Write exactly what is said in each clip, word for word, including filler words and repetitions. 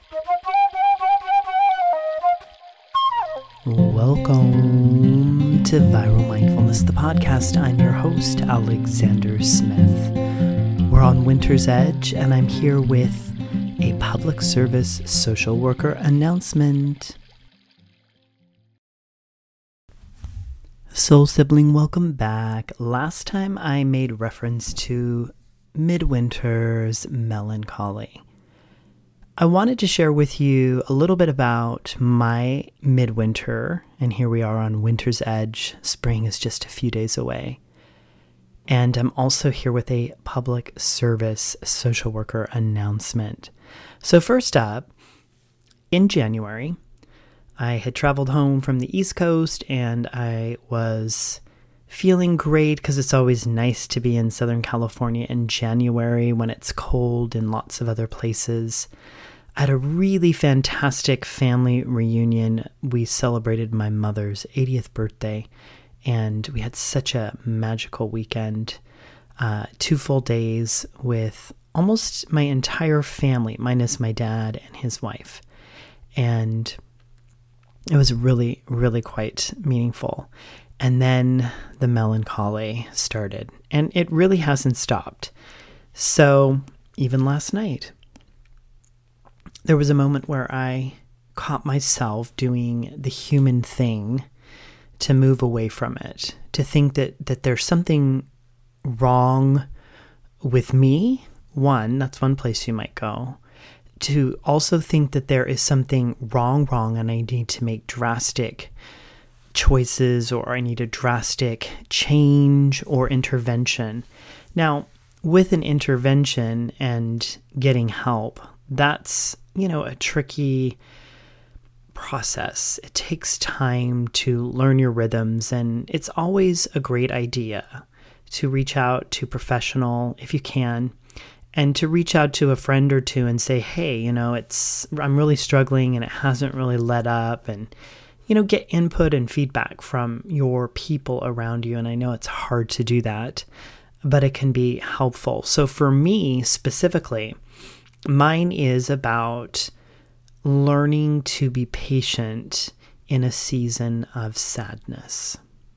Welcome to Viral Mindfulness, the podcast. I'm your host, Alexander Smith. We're on Winter's Edge, and I'm here with a public service social worker announcement. Soul Sibling, welcome back. Last time I made reference to midwinter's melancholy. I wanted to share with you a little bit about my midwinter, and here we are on Winter's Edge. Spring is just a few days away. And I'm also here with a public service social worker announcement. So first up, in January, I had traveled home from the East Coast, and I was feeling great because it's always nice to be in Southern California in January when it's cold in lots of other places. I had a really fantastic family reunion. We celebrated my mother's eightieth birthday, and we had such a magical weekend. Uh, two full days with almost my entire family, minus my dad and his wife. And it was really, really quite meaningful. And then the melancholy started, and it really hasn't stopped. So even last night, there was a moment where I caught myself doing the human thing to move away from it, to think that, that there's something wrong with me. One, that's one place you might go. To also think that there is something wrong, wrong, and I need to make drastic choices, or I need a drastic change or intervention. Now, with an intervention and getting help, that's, you know, a tricky process. It takes time to learn your rhythms, and it's always a great idea to reach out to a professional if you can, and to reach out to a friend or two and say, hey, you know, it's I'm really struggling and it hasn't really let up, and, you know, get input and feedback from your people around you. And I know it's hard to do that, but it can be helpful. So for me specifically, mine is about learning to be patient in a season of sadness.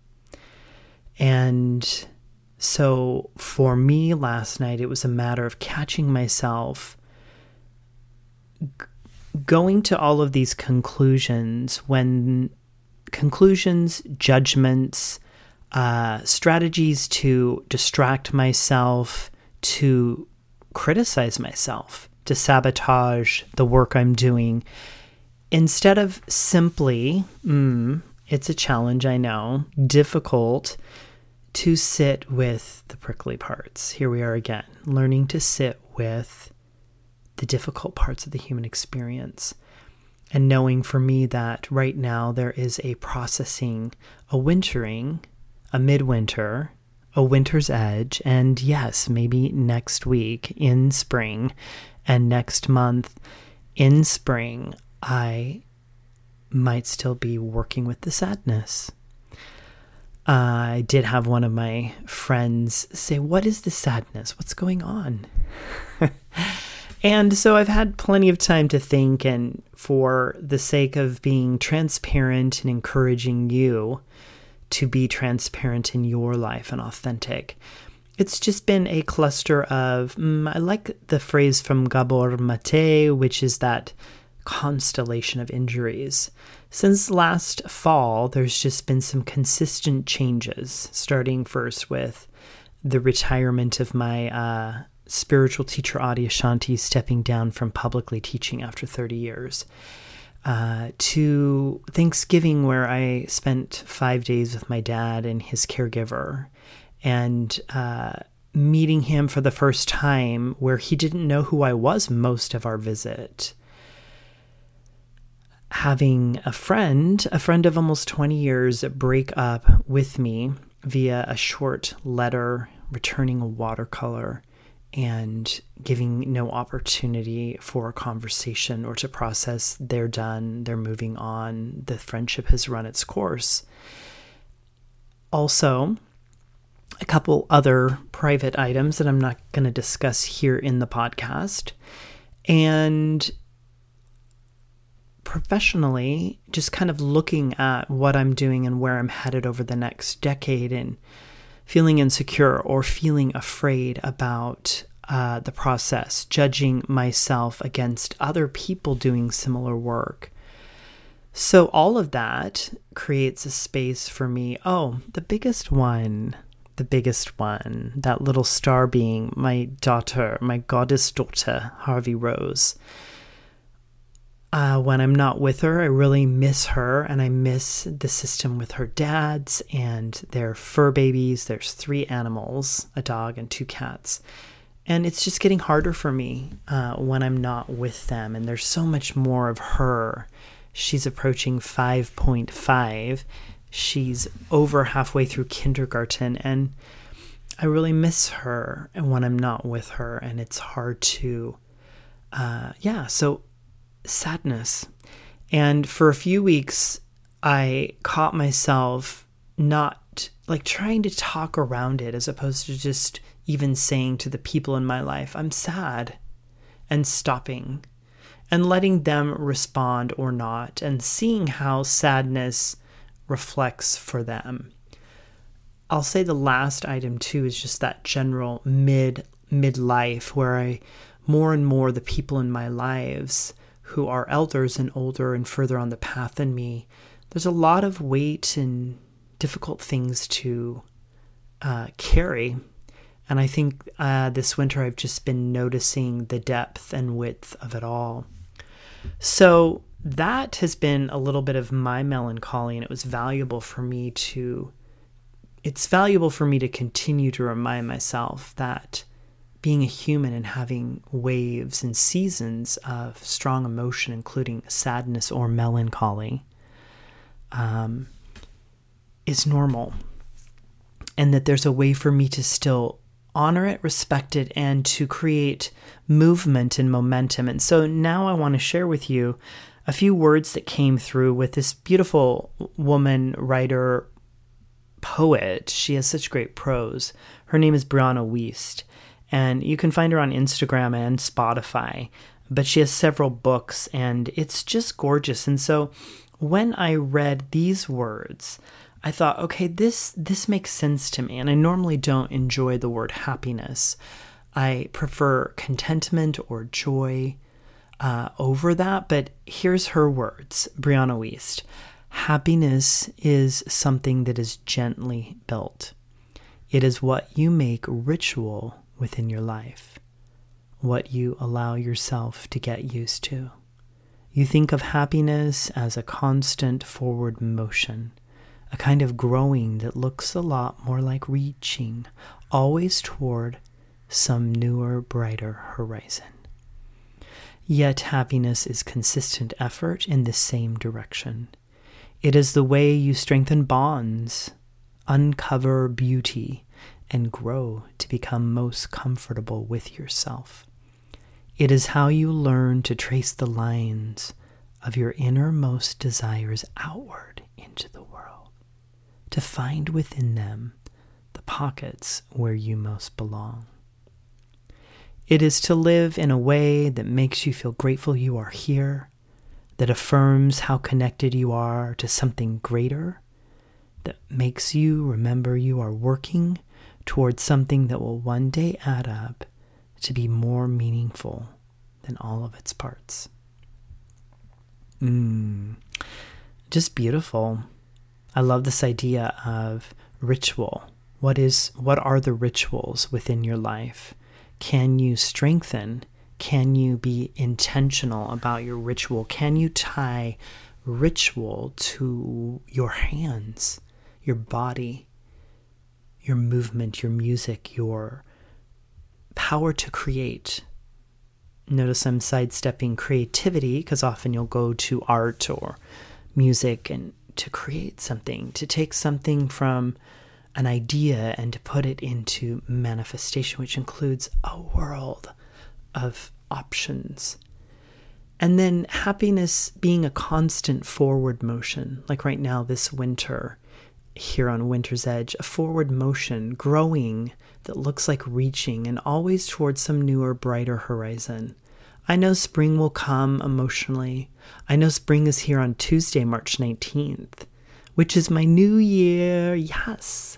And so for me last night, it was a matter of catching myself g- going to all of these conclusions when conclusions, judgments, uh, strategies to distract myself, to criticize myself, to sabotage the work I'm doing, instead of simply, mm, it's a challenge, I know, difficult to sit with the prickly parts. Here we are again, learning to sit with the difficult parts of the human experience, and knowing for me that right now there is a processing, a wintering, a midwinter, a winter's edge, and yes, maybe next week in spring, and next month in spring, I might still be working with the sadness. Uh, I did have one of my friends say, what is the sadness? What's going on? And so I've had plenty of time to think, and for the sake of being transparent and encouraging you to be transparent in your life and authentic, it's just been a cluster of, mm, I like the phrase from Gabor Mate, which is that constellation of injuries. Since last fall, there's just been some consistent changes, starting first with the retirement of my uh, spiritual teacher, Adyashanti, stepping down from publicly teaching after thirty years, uh, to Thanksgiving, where I spent five days with my dad and his caregiver, and uh, meeting him for the first time where he didn't know who I was most of our visit. Having a friend, a friend of almost twenty years, break up with me via a short letter, returning a watercolor, and giving no opportunity for a conversation or to process. They're done, they're moving on, the friendship has run its course. Also, a couple other private items that I'm not going to discuss here in the podcast. And professionally, just kind of looking at what I'm doing and where I'm headed over the next decade and feeling insecure or feeling afraid about uh, the process, judging myself against other people doing similar work. So all of that creates a space for me. Oh, the biggest one, the biggest one, that little star being my daughter, my goddess daughter, Harvey Rose. Uh, when I'm not with her, I really miss her, and I miss the system with her dads and their fur babies. There's three animals, a dog and two cats. And it's just getting harder for me uh, when I'm not with them. And there's so much more of her. She's approaching five point five. She's over halfway through kindergarten. And I really miss her and when I'm not with her. And it's hard to, uh, yeah, so sadness. And for a few weeks, I caught myself not like trying to talk around it as opposed to just even saying to the people in my life, I'm sad, and stopping and letting them respond or not and seeing how sadness reflects for them. I'll say the last item too is just that general mid midlife where I more and more the people in my lives who are elders and older and further on the path than me, there's a lot of weight and difficult things to uh, carry. And I think uh, this winter I've just been noticing the depth and width of it all. So that has been a little bit of my melancholy, and it was valuable for me to, it's valuable for me to continue to remind myself that being a human and having waves and seasons of strong emotion, including sadness or melancholy, um, is normal. And that there's a way for me to still honor it, respect it, and to create movement and momentum. And so now I want to share with you a few words that came through with this beautiful woman, writer, poet. She has such great prose. Her name is Brianna Wiest. And you can find her on Instagram and Spotify, but she has several books and it's just gorgeous. And so when I read these words, I thought, okay, this, this makes sense to me. And I normally don't enjoy the word happiness. I prefer contentment or joy uh, over that. But here's her words, Brianna Wiest. Happiness is something that is gently built. It is what you make ritual within your life, what you allow yourself to get used to. You think of happiness as a constant forward motion, a kind of growing that looks a lot more like reaching, always toward some newer, brighter horizon. Yet happiness is consistent effort in the same direction. It is the way you strengthen bonds, uncover beauty, and grow to become most comfortable with yourself. It is how you learn to trace the lines of your innermost desires outward into the world, to find within them the pockets where you most belong. It is to live in a way that makes you feel grateful you are here, that affirms how connected you are to something greater, that makes you remember you are working towards something that will one day add up to be more meaningful than all of its parts. Mm, just beautiful. I love this idea of ritual. What is, what are the rituals within your life? Can you strengthen? Can you be intentional about your ritual? Can you tie ritual to your hands, your body, your movement, your music, your power to create? Notice I'm sidestepping creativity because often you'll go to art or music and to create something, to take something from an idea and to put it into manifestation, which includes a world of options. And then happiness being a constant forward motion, like right now this winter, here on Winter's Edge, a forward motion, growing, that looks like reaching and always towards some newer, brighter horizon. I know spring will come emotionally. I know spring is here on Tuesday, March nineteenth, which is my new year. Yes.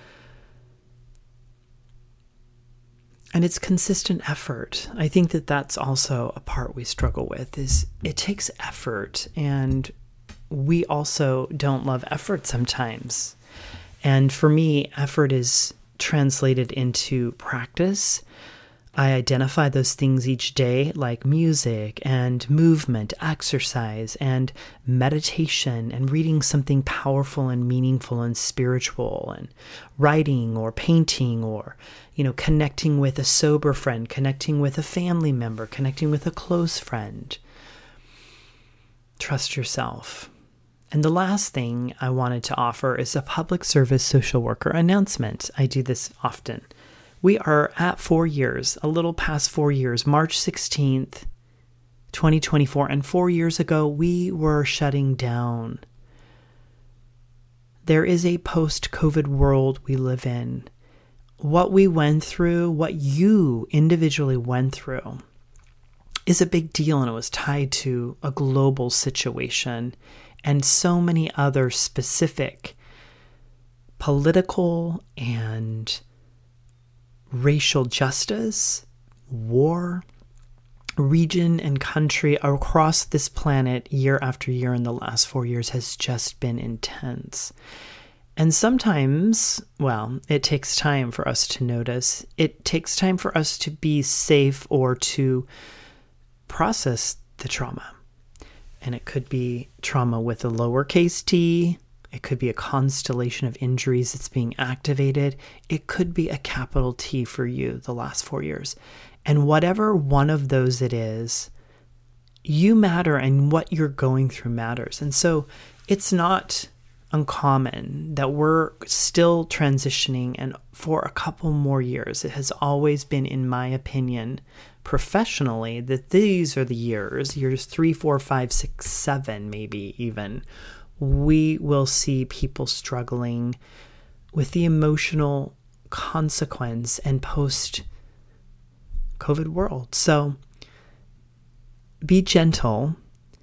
And it's consistent effort. I think that that's also a part we struggle with, is it takes effort, and we also don't love effort sometimes. And for me, effort is translated into practice. I identify those things each day, like music and movement, exercise and meditation, and reading something powerful and meaningful and spiritual, and writing or painting, or, you know, connecting with a sober friend, connecting with a family member, connecting with a close friend. Trust yourself. And the last thing I wanted to offer is a public service social worker announcement. I do this often. We are at four years, a little past four years, March sixteenth, twenty twenty-four. And four years ago, we were shutting down. There is a post-COVID world we live in. What we went through, what you individually went through, is a big deal, and it was tied to a global situation and so many other specific political and racial justice, war, region, and country across this planet year after year in the last four years has just been intense. And sometimes, well, it takes time for us to notice. It takes time for us to be safe or to process the trauma. And it could be trauma with a lowercase t. It could be a constellation of injuries that's being activated. It could be a capital T for you the last four years. And whatever one of those it is, you matter, and what you're going through matters. And so it's not uncommon that we're still transitioning, and for a couple more years. It has always been, in my opinion, professionally, that these are the years, years three, four, five, six, seven, maybe even, we will see people struggling with the emotional consequence and post-COVID world. So be gentle,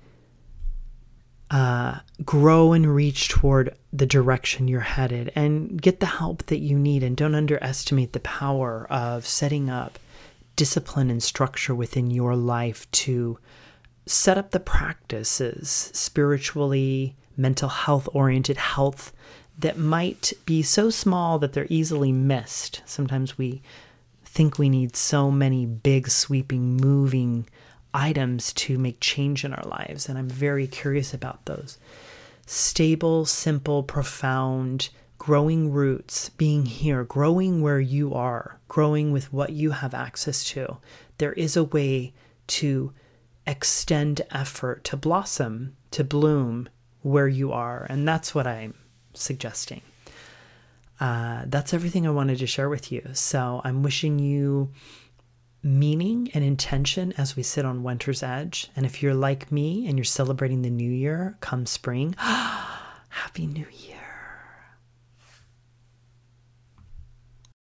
uh, grow and reach toward the direction you're headed, and get the help that you need. And don't underestimate the power of setting up discipline and structure within your life to set up the practices, spiritually, mental health oriented health, that might be so small that they're easily missed. Sometimes we think we need so many big, sweeping, moving items to make change in our lives. And I'm very curious about those. Stable, simple, profound, growing roots, being here, growing where you are, growing with what you have access to. There is a way to extend effort, to blossom, to bloom where you are. And that's what I'm suggesting. Uh, that's everything I wanted to share with you. So I'm wishing you meaning and intention as we sit on winter's edge. And if you're like me and you're celebrating the new year come spring, Happy New Year.